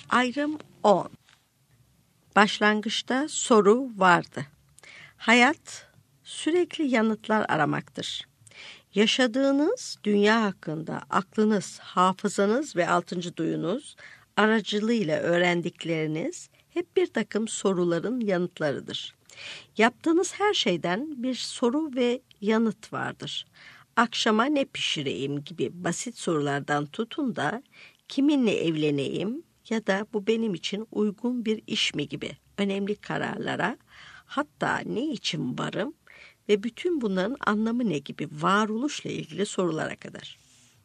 Ayrım 10. Başlangıçta soru vardı. Hayat sürekli yanıtlar aramaktır. Yaşadığınız dünya hakkında aklınız, hafızanız ve 6. duyunuz aracılığıyla öğrendikleriniz hep bir takım soruların yanıtlarıdır. Yaptığınız her şeyden bir soru ve yanıt vardır. Akşama ne pişireyim gibi basit sorulardan tutun da kiminle evleneyim ya da bu benim için uygun bir iş mi gibi önemli kararlara, hatta ne için varım ve bütün bunların anlamı ne gibi varoluşla ilgili sorulara kadar.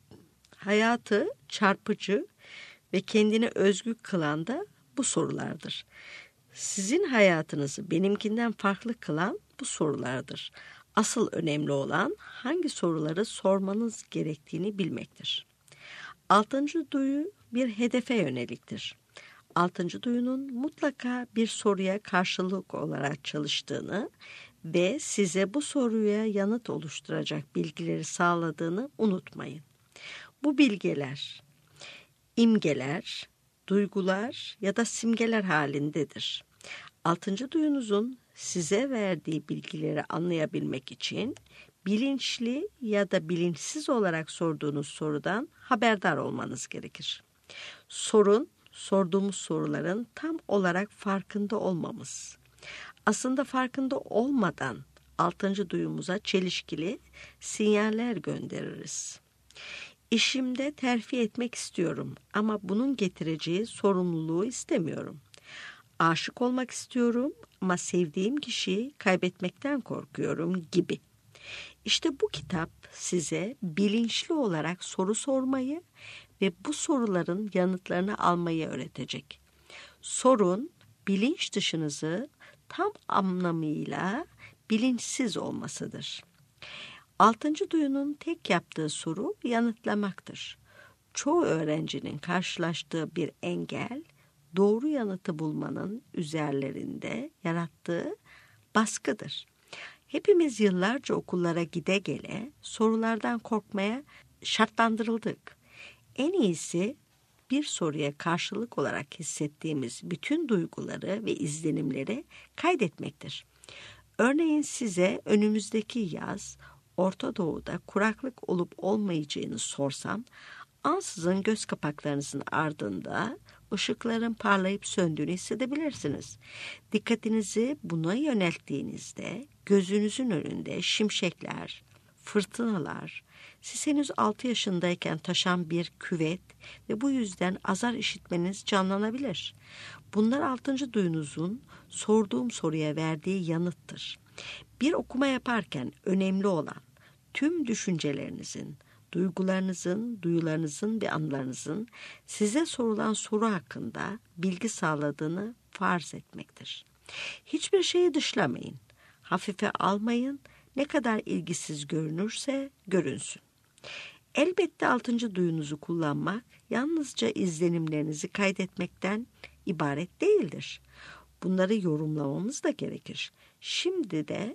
Hayatı çarpıcı ve kendine özgü kılan da bu sorulardır. Sizin hayatınızı benimkinden farklı kılan bu sorulardır. Asıl önemli olan hangi soruları sormanız gerektiğini bilmektir. 6. duyu bir hedefe yöneliktir. 6. duyunun mutlaka bir soruya karşılık olarak çalıştığını ve size bu soruya yanıt oluşturacak bilgileri sağladığını unutmayın. Bu bilgiler, imgeler, duygular ya da simgeler halindedir. 6. duyunuzun size verdiği bilgileri anlayabilmek için bilinçli ya da bilinçsiz olarak sorduğunuz sorudan haberdar olmanız gerekir. Sorun, sorduğumuz soruların tam olarak farkında olmamız. Aslında farkında olmadan 6. duyumuza çelişkili sinyaller göndeririz. İşimde terfi etmek istiyorum ama bunun getireceği sorumluluğu istemiyorum. Aşık olmak istiyorum ama sevdiğim kişiyi kaybetmekten korkuyorum gibi. İşte bu kitap size bilinçli olarak soru sormayı ve bu soruların yanıtlarını almayı öğretecek. Sorun, bilinç dışınızı tam anlamıyla bilinçsiz olmasıdır. 6. duyunun tek yaptığı soru yanıtlamaktır. Çoğu öğrencinin karşılaştığı bir engel, doğru yanıtı bulmanın üzerlerinde yarattığı baskıdır. Hepimiz yıllarca okullara gide gele sorulardan korkmaya şartlandırıldık. En iyisi bir soruya karşılık olarak hissettiğimiz bütün duyguları ve izlenimleri kaydetmektir. Örneğin size önümüzdeki yaz Orta Doğu'da kuraklık olup olmayacağını sorsam, ansızın göz kapaklarınızın ardında ışıkların parlayıp söndüğünü hissedebilirsiniz. Dikkatinizi buna yönelttiğinizde gözünüzün önünde şimşekler, fırtınalar, siz henüz 6 yaşındayken taşan bir küvet ve bu yüzden azar işitmeniz canlanabilir. Bunlar 6. duyunuzun sorduğum soruya verdiği yanıttır. Bir okuma yaparken önemli olan tüm düşüncelerinizin, duygularınızın, duyularınızın ve anılarınızın size sorulan soru hakkında bilgi sağladığını farz etmektir. Hiçbir şeyi dışlamayın, hafife almayın, ne kadar ilgisiz görünürse görünsün. Elbette 6. duyunuzu kullanmak yalnızca izlenimlerinizi kaydetmekten ibaret değildir. Bunları yorumlamamız da gerekir. Şimdi de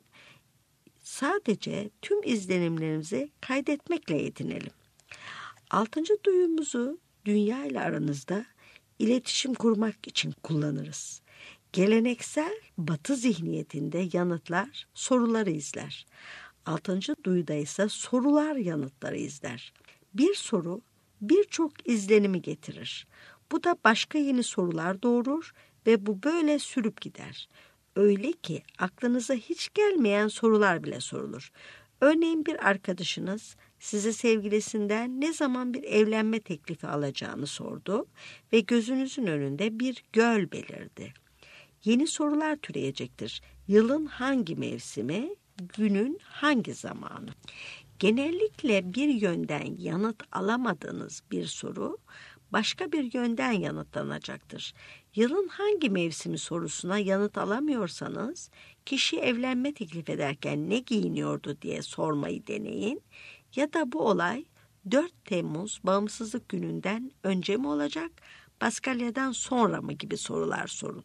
sadece tüm izlenimlerimizi kaydetmekle yetinelim. 6. duyumuzu dünya ile aranızda iletişim kurmak için kullanırız. Geleneksel Batı zihniyetinde yanıtlar soruları izler. 6. duyuda ise sorular yanıtları izler. Bir soru birçok izlenimi getirir. Bu da başka yeni sorular doğurur ve bu böyle sürüp gider. Öyle ki aklınıza hiç gelmeyen sorular bile sorulur. Örneğin bir arkadaşınız size sevgilisinden ne zaman bir evlenme teklifi alacağını sordu ve gözünüzün önünde bir göl belirdi. Yeni sorular türeyecektir. Yılın hangi mevsimi, günün hangi zamanı? Genellikle bir yönden yanıt alamadığınız bir soru başka bir yönden yanıtlanacaktır. Yılın hangi mevsimi sorusuna yanıt alamıyorsanız, kişi evlenme teklif ederken ne giyiniyordu diye sormayı deneyin ya da bu olay 4 Temmuz Bağımsızlık Günü'nden önce mi olacak, Paskalya'dan sonra mı gibi sorular sorun.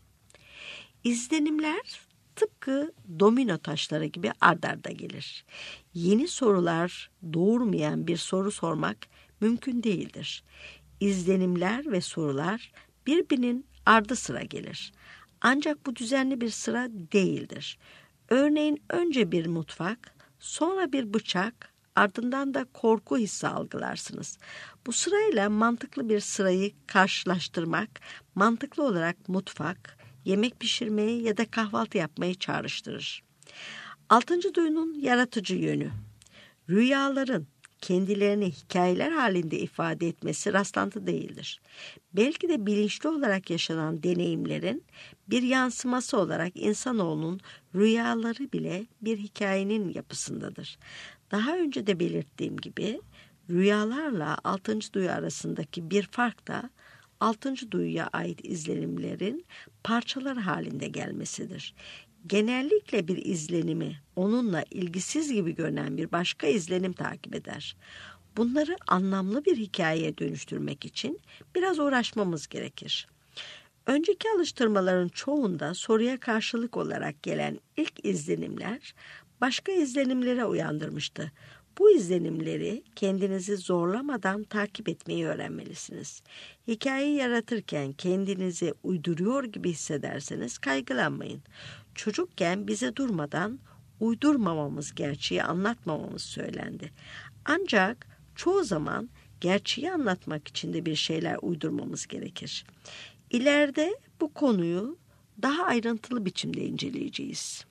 İzlenimler tıpkı domino taşları gibi ard arda gelir. Yeni sorular doğurmayan bir soru sormak mümkün değildir. İzlenimler ve sorular birbirinin ardı sıra gelir. Ancak bu düzenli bir sıra değildir. Örneğin önce bir mutfak, sonra bir bıçak, ardından da korku hissi algılarsınız. Bu sırayla mantıklı bir sırayı karşılaştırmak, mantıklı olarak mutfak, yemek pişirmeyi ya da kahvaltı yapmayı çağrıştırır. Altıncı duyunun yaratıcı yönü. Rüyaların kendilerini hikayeler halinde ifade etmesi rastlantı değildir. Belki de bilinçli olarak yaşanan deneyimlerin bir yansıması olarak insanoğlunun rüyaları bile bir hikayenin yapısındadır. Daha önce de belirttiğim gibi rüyalarla altıncı duyu arasındaki bir fark da altıncı duyuya ait izlenimlerin parçalar halinde gelmesidir. Genellikle bir izlenimi onunla ilgisiz gibi görünen bir başka izlenim takip eder. Bunları anlamlı bir hikayeye dönüştürmek için biraz uğraşmamız gerekir. Önceki alıştırmaların çoğunda soruya karşılık olarak gelen ilk izlenimler başka izlenimlere uyandırmıştı. Bu izlenimleri kendinizi zorlamadan takip etmeyi öğrenmelisiniz. Hikayeyi yaratırken kendinizi uyduruyor gibi hissederseniz kaygılanmayın. Çocukken bize durmadan uydurmamamız, gerçeği anlatmamamız söylendi. Ancak çoğu zaman gerçeği anlatmak için de bir şeyler uydurmamız gerekir. İleride bu konuyu daha ayrıntılı biçimde inceleyeceğiz.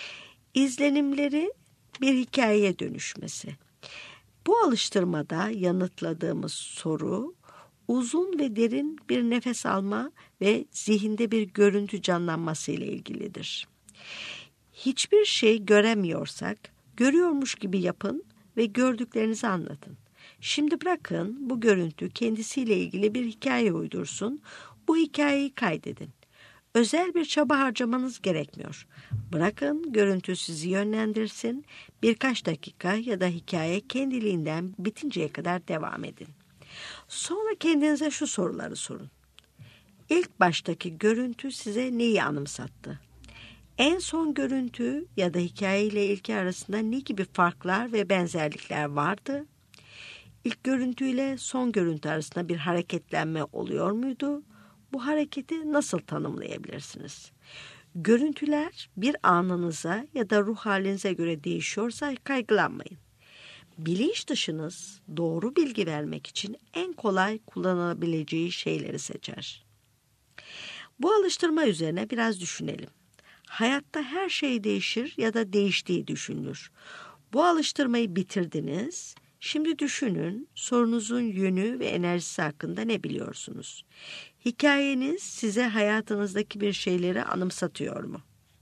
İzlenimleri bir hikayeye dönüşmesi. Bu alıştırmada yanıtladığımız soru uzun ve derin bir nefes alma ve zihinde bir görüntü canlanması ile ilgilidir. Hiçbir şey göremiyorsak görüyormuş gibi yapın ve gördüklerinizi anlatın. Şimdi bırakın bu görüntü kendisiyle ilgili bir hikaye uydursun, bu hikayeyi kaydedin. Özel bir çaba harcamanız gerekmiyor. Bırakın görüntü sizi yönlendirsin, birkaç dakika ya da hikaye kendiliğinden bitinceye kadar devam edin. Sonra kendinize şu soruları sorun. İlk baştaki görüntü size neyi anımsattı? En son görüntü ya da hikaye ile ilki arasında ne gibi farklar ve benzerlikler vardı? İlk görüntüyle son görüntü arasında bir hareketlenme oluyor muydu? Bu hareketi nasıl tanımlayabilirsiniz? Görüntüler bir anınıza ya da ruh halinize göre değişiyorsa kaygılanmayın. Bilinç dışınız doğru bilgi vermek için en kolay kullanabileceği şeyleri seçer. Bu alıştırma üzerine biraz düşünelim. Hayatta her şey değişir ya da değiştiği düşünülür. Bu alıştırmayı bitirdiniz. Şimdi düşünün, sorunuzun yönü ve enerjisi hakkında ne biliyorsunuz? Hikayeniz size hayatınızdaki bir şeyleri anımsatıyor mu?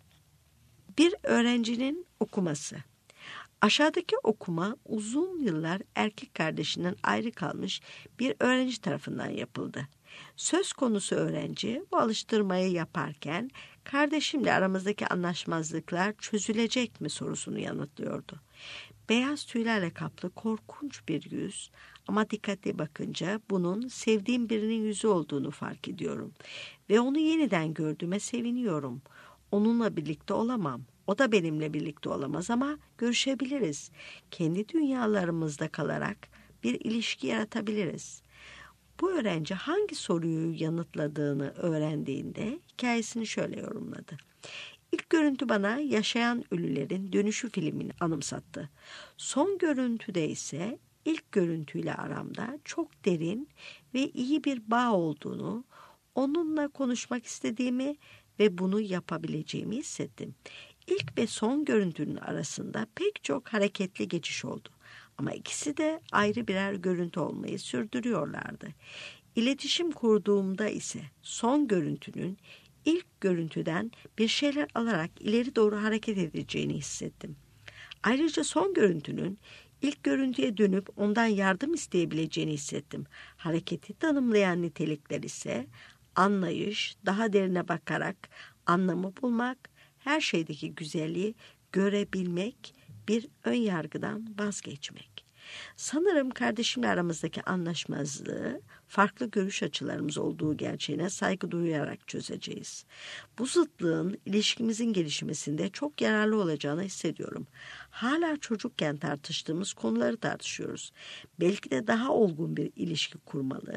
Bir öğrencinin okuması. Aşağıdaki okuma uzun yıllar erkek kardeşinden ayrı kalmış bir öğrenci tarafından yapıldı. Söz konusu öğrenci bu alıştırmayı yaparken kardeşimle aramızdaki anlaşmazlıklar çözülecek mi sorusunu yanıtlıyordu. Beyaz tüylerle kaplı korkunç bir yüz ama dikkatli bakınca bunun sevdiğim birinin yüzü olduğunu fark ediyorum. Ve onu yeniden gördüğüme seviniyorum. Onunla birlikte olamam. O da benimle birlikte olamaz ama görüşebiliriz. Kendi dünyalarımızda kalarak bir ilişki yaratabiliriz. Bu öğrenci hangi soruyu yanıtladığını öğrendiğinde hikayesini şöyle yorumladı. İlk görüntü bana yaşayan ölülerin dönüşü filmini anımsattı. Son görüntüde ise ilk görüntüyle aramda çok derin ve iyi bir bağ olduğunu, onunla konuşmak istediğimi ve bunu yapabileceğimi hissettim. İlk ve son görüntünün arasında pek çok hareketli geçiş oldu. Ama ikisi de ayrı birer görüntü olmayı sürdürüyorlardı. İletişim kurduğumda ise son görüntünün ilk görüntüden bir şeyler alarak ileri doğru hareket edeceğini hissettim. Ayrıca son görüntünün ilk görüntüye dönüp ondan yardım isteyebileceğini hissettim. Hareketi tanımlayan nitelikler ise anlayış, daha derine bakarak anlamı bulmak, her şeydeki güzelliği görebilmek, bir ön yargıdan vazgeçmek. Sanırım kardeşimle aramızdaki anlaşmazlığı farklı görüş açılarımız olduğu gerçeğine saygı duyarak çözeceğiz. Bu zıtlığın ilişkimizin gelişmesinde çok yararlı olacağını hissediyorum. Hala çocukken tartıştığımız konuları tartışıyoruz. Belki de daha olgun bir ilişki kurmalı,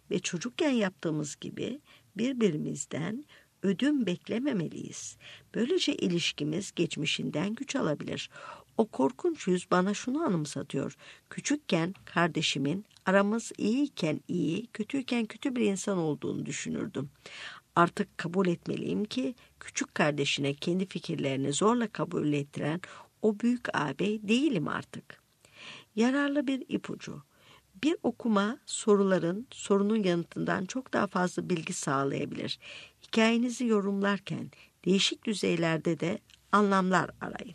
ve çocukken yaptığımız gibi birbirimizden ödün beklememeliyiz. Böylece ilişkimiz geçmişinden güç alabilir. O korkunç yüz bana şunu anımsatıyor. Küçükken kardeşimin aramız iyiyken iyi, kötüyken kötü bir insan olduğunu düşünürdüm. Artık kabul etmeliyim ki küçük kardeşine kendi fikirlerini zorla kabul ettiren o büyük ağabey değilim artık. Yararlı bir ipucu. Bir okuma sorunun yanıtından çok daha fazla bilgi sağlayabilir. Hikayenizi yorumlarken değişik düzeylerde de anlamlar arayın.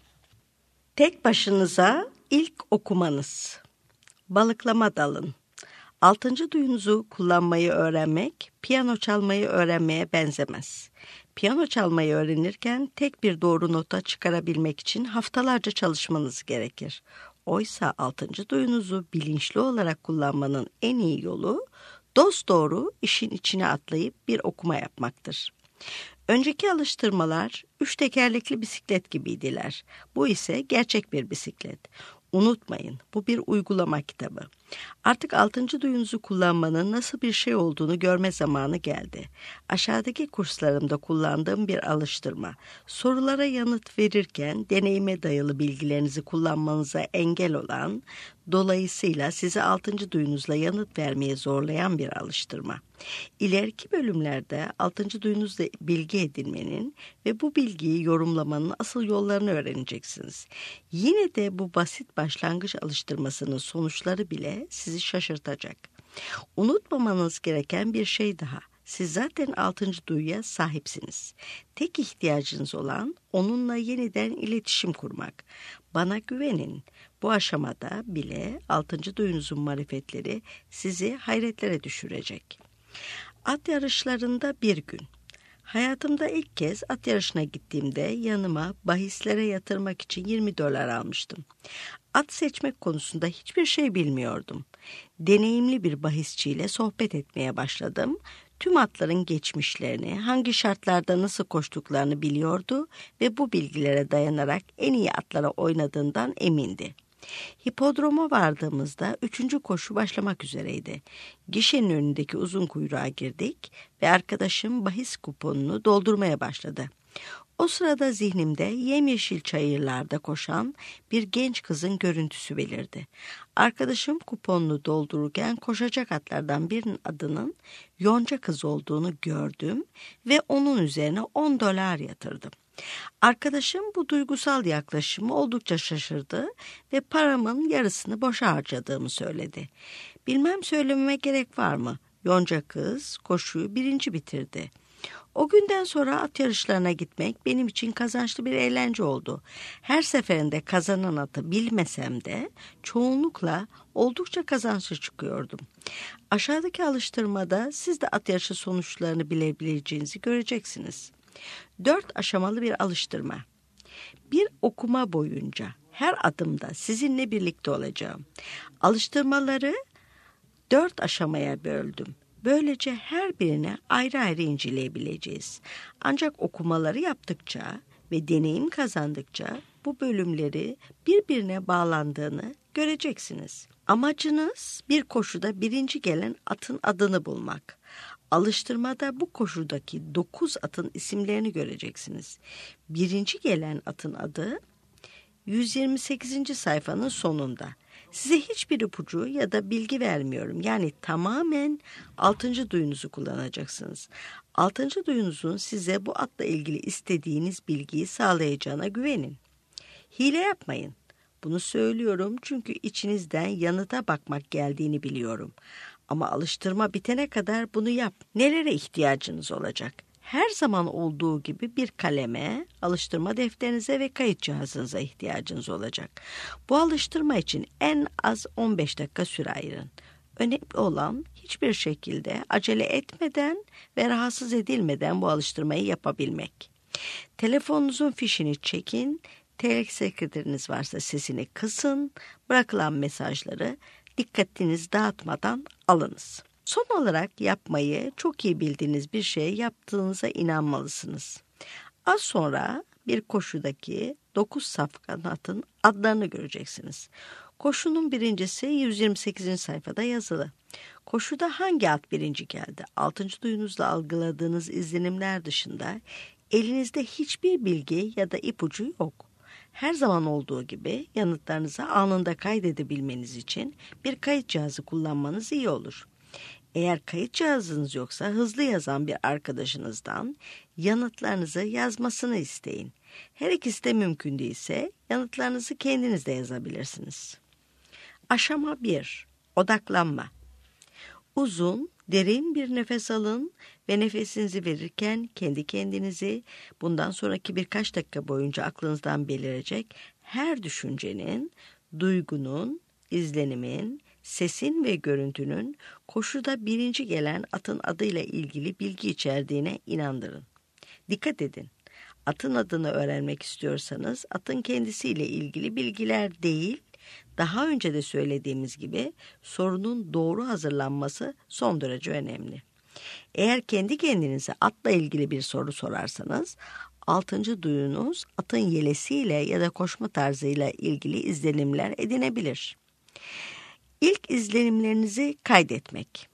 Tek başınıza ilk okumanız. Balıklama dalın. Altıncı duyunuzu kullanmayı öğrenmek, piyano çalmayı öğrenmeye benzemez. Piyano çalmayı öğrenirken tek bir doğru nota çıkarabilmek için haftalarca çalışmanız gerekir. Oysa altıncı duyunuzu bilinçli olarak kullanmanın en iyi yolu dosdoğru işin içine atlayıp bir okuma yapmaktır. Önceki alıştırmalar 3 tekerlekli bisiklet gibiydiler. Bu ise gerçek bir bisiklet. Unutmayın, bu bir uygulama kitabı. Artık altıncı duyunuzu kullanmanın nasıl bir şey olduğunu görme zamanı geldi. Aşağıdaki kurslarımda kullandığım bir alıştırma. Sorulara yanıt verirken deneyime dayalı bilgilerinizi kullanmanıza engel olan, dolayısıyla sizi altıncı duyunuzla yanıt vermeye zorlayan bir alıştırma. İleriki bölümlerde altıncı duyunuzla bilgi edinmenin ve bu bilgiyi yorumlamanın asıl yollarını öğreneceksiniz. Yine de bu basit başlangıç alıştırmasının sonuçları bile sizi şaşırtacak. Unutmamanız gereken bir şey daha. Siz zaten altıncı duyuya sahipsiniz. Tek ihtiyacınız olan onunla yeniden iletişim kurmak. Bana güvenin. Bu aşamada bile altıncı duyunuzun marifetleri sizi hayretlere düşürecek. At yarışlarında bir gün. Hayatımda ilk kez at yarışına gittiğimde yanıma bahislere yatırmak için $20 almıştım. At seçmek konusunda hiçbir şey bilmiyordum. Deneyimli bir bahisçiyle sohbet etmeye başladım. Tüm atların geçmişlerini, hangi şartlarda nasıl koştuklarını biliyordu ve bu bilgilere dayanarak en iyi atlara oynadığından emindi. Hipodroma vardığımızda 3. koşu başlamak üzereydi. Gişenin önündeki uzun kuyruğa girdik ve arkadaşım bahis kuponunu doldurmaya başladı. O sırada zihnimde yemyeşil çayırlarda koşan bir genç kızın görüntüsü belirdi. Arkadaşım kuponunu doldururken koşacak atlardan birinin adının Yonca Kız olduğunu gördüm ve onun üzerine $10 yatırdım. Arkadaşım bu duygusal yaklaşımı oldukça şaşırdı ve paramın yarısını boşa harcadığımı söyledi. Bilmem söylememe gerek var mı? Yonca Kız koşuyu 1. bitirdi. O günden sonra at yarışlarına gitmek benim için kazançlı bir eğlence oldu. Her seferinde kazanan atı bilmesem de çoğunlukla oldukça kazançlı çıkıyordum. Aşağıdaki alıştırmada siz de at yarışı sonuçlarını bilebileceğinizi göreceksiniz. 4 aşamalı bir alıştırma. Bir okuma boyunca her adımda sizinle birlikte olacağım. Alıştırmaları 4 aşamaya böldüm. Böylece her birini ayrı ayrı inceleyebileceğiz. Ancak okumaları yaptıkça ve deneyim kazandıkça bu bölümleri birbirine bağlandığını göreceksiniz. Amacınız bir koşuda 1. gelen atın adını bulmak. Alıştırmada bu koşudaki 9 atın isimlerini göreceksiniz. 1. gelen atın adı 128. sayfanın sonunda. Size hiçbir ipucu ya da bilgi vermiyorum. Yani tamamen 6. duyunuzu kullanacaksınız. 6. duyunuzun size bu atla ilgili istediğiniz bilgiyi sağlayacağına güvenin. Hile yapmayın. Bunu söylüyorum çünkü içinizden yanıta bakmak geldiğini biliyorum. Ama alıştırma bitene kadar bunu yap. Nelere ihtiyacınız olacak? Her zaman olduğu gibi bir kaleme, alıştırma defterinize ve kayıt cihazınıza ihtiyacınız olacak. Bu alıştırma için en az 15 dakika süre ayırın. Önemli olan hiçbir şekilde acele etmeden ve rahatsız edilmeden bu alıştırmayı yapabilmek. Telefonunuzun fişini çekin, sekreteriniz varsa sesini kısın, bırakılan mesajları dikkatinizi dağıtmadan alınız. Son olarak yapmayı çok iyi bildiğiniz bir şey yaptığınıza inanmalısınız. Az sonra bir koşudaki 9 safkan atın adlarını göreceksiniz. Koşunun birincisi 128. sayfada yazılı. Koşuda hangi at birinci geldi? 6. duyunuzla algıladığınız izlenimler dışında elinizde hiçbir bilgi ya da ipucu yok. Her zaman olduğu gibi yanıtlarınızı anında kaydedebilmeniz için bir kayıt cihazı kullanmanız iyi olur. Eğer kayıt cihazınız yoksa hızlı yazan bir arkadaşınızdan yanıtlarınızı yazmasını isteyin. Her ikisi de mümkün değilse yanıtlarınızı kendiniz de yazabilirsiniz. Aşama 1. Odaklanma. Uzun, derin bir nefes alın ve nefesinizi verirken kendi kendinizi bundan sonraki birkaç dakika boyunca aklınızdan belirecek her düşüncenin, duygunun, izlenimin, sesin ve görüntünün koşuda birinci gelen atın adıyla ilgili bilgi içerdiğine inandırın. Dikkat edin. Atın adını öğrenmek istiyorsanız atın kendisiyle ilgili bilgiler değil, daha önce de söylediğimiz gibi sorunun doğru hazırlanması son derece önemli. Eğer kendi kendinize atla ilgili bir soru sorarsanız, 6. duyunuz atın yelesiyle ya da koşma tarzıyla ilgili izlenimler edinebilir. İlk izlenimlerinizi kaydetmek.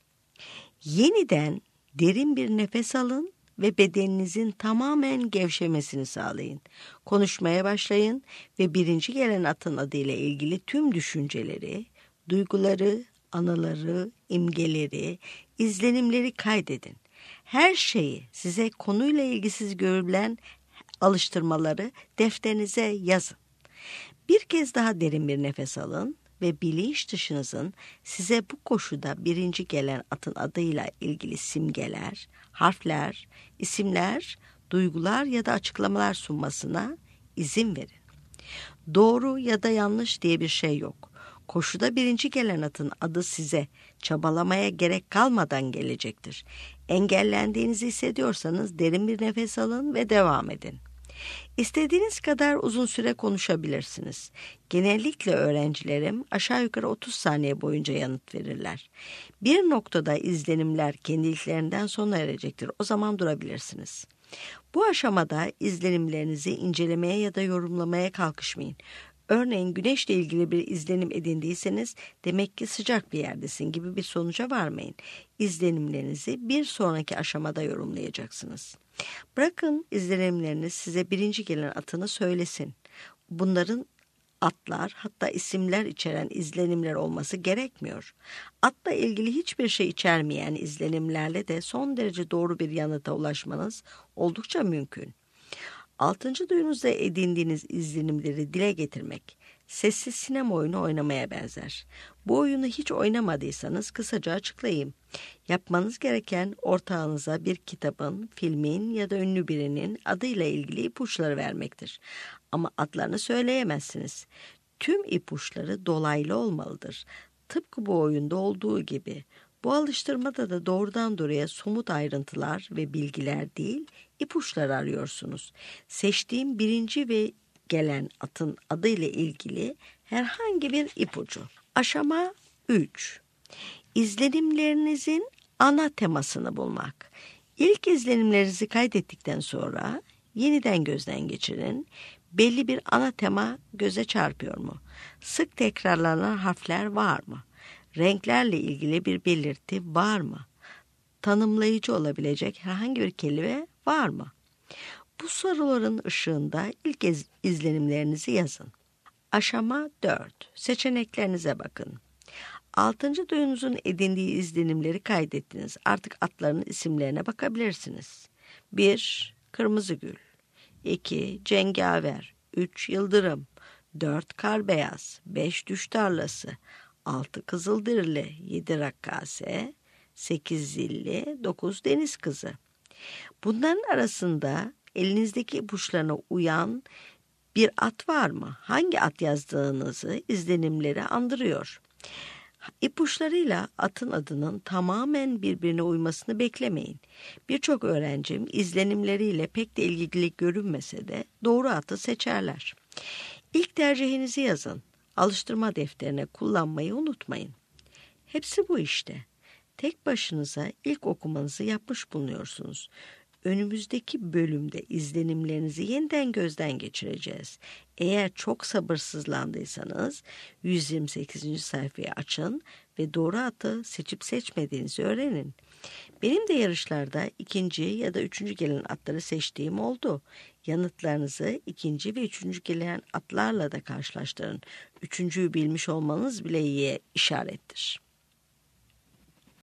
Yeniden derin bir nefes alın ve bedeninizin tamamen gevşemesini sağlayın. Konuşmaya başlayın ve birinci gelen atın adıyla ilgili tüm düşünceleri, duyguları, anıları, imgeleri, izlenimleri kaydedin. Her şeyi size konuyla ilgisiz görülen alıştırmaları defterinize yazın. Bir kez daha derin bir nefes alın ve bilinç dışınızın size bu koşuda birinci gelen atın adıyla ilgili simgeler, harfler, isimler, duygular ya da açıklamalar sunmasına izin verin. Doğru ya da yanlış diye bir şey yok. Koşuda birinci gelen atın adı size çabalamaya gerek kalmadan gelecektir. Engellendiğinizi hissediyorsanız derin bir nefes alın ve devam edin. İstediğiniz kadar uzun süre konuşabilirsiniz. Genellikle öğrencilerim aşağı yukarı 30 saniye boyunca yanıt verirler. Bir noktada izlenimler kendiliklerinden sona erecektir. O zaman durabilirsiniz. Bu aşamada izlenimlerinizi incelemeye ya da yorumlamaya kalkışmayın. Örneğin güneşle ilgili bir izlenim edindiyseniz demek ki sıcak bir yerdesin gibi bir sonuca varmayın. İzlenimlerinizi bir sonraki aşamada yorumlayacaksınız. Bırakın izlenimleriniz size birinci gelen atını söylesin. Bunların atlar hatta isimler içeren izlenimler olması gerekmiyor. Atla ilgili hiçbir şey içermeyen izlenimlerle de son derece doğru bir yanıta ulaşmanız oldukça mümkün. 6. duyunuzda edindiğiniz izlenimleri dile getirmek, sessiz sinema oyunu oynamaya benzer. Bu oyunu hiç oynamadıysanız kısaca açıklayayım. Yapmanız gereken ortağınıza bir kitabın, filmin ya da ünlü birinin adıyla ilgili ipuçları vermektir. Ama adlarını söyleyemezsiniz. Tüm ipuçları dolaylı olmalıdır. Tıpkı bu oyunda olduğu gibi. Bu alıştırmada da doğrudan doğruya somut ayrıntılar ve bilgiler değil, ipuçları arıyorsunuz. Seçtiğim birinci ve gelen atın adıyla ilgili herhangi bir ipucu. Aşama 3. İzlenimlerinizin ana temasını bulmak. İlk izlenimlerinizi kaydettikten sonra yeniden gözden geçirin. Belli bir ana tema göze çarpıyor mu? Sık tekrarlanan harfler var mı? Renklerle ilgili bir belirti var mı? Tanımlayıcı olabilecek herhangi bir kelime var mı? Bu soruların ışığında ilk izlenimlerinizi yazın. Aşama 4. Seçeneklerinize bakın. 6. duyunuzun edindiği izlenimleri kaydettiniz. Artık atların isimlerine bakabilirsiniz. 1. Kırmızı gül. 2. Cengaver. 3. Yıldırım. 4. Kar beyaz. 5. Düş tarlası. 6. Kızılderili. 7. Rakkase. 8. Zilli. 9. Deniz kızı. Bunların arasında elinizdeki ipuçlarına uyan bir at var mı? Hangi at yazdığınızı izlenimleri andırıyor. İpuçlarıyla atın adının tamamen birbirine uymasını beklemeyin. Birçok öğrencim izlenimleriyle pek de ilgili görünmese de doğru atı seçerler. İlk tercihinizi yazın. Alıştırma defterine kullanmayı unutmayın. Hepsi bu işte. Tek başınıza ilk okumanızı yapmış bulunuyorsunuz. Önümüzdeki bölümde izlenimlerinizi yeniden gözden geçireceğiz. Eğer çok sabırsızlandıysanız 128. sayfayı açın ve doğru atı seçip seçmediğinizi öğrenin. Benim de yarışlarda ikinci ya da üçüncü gelen atları seçtiğim oldu. Yanıtlarınızı ikinci ve üçüncü gelen atlarla da karşılaştırın. Üçüncüyü bilmiş olmanız bile iyi işarettir.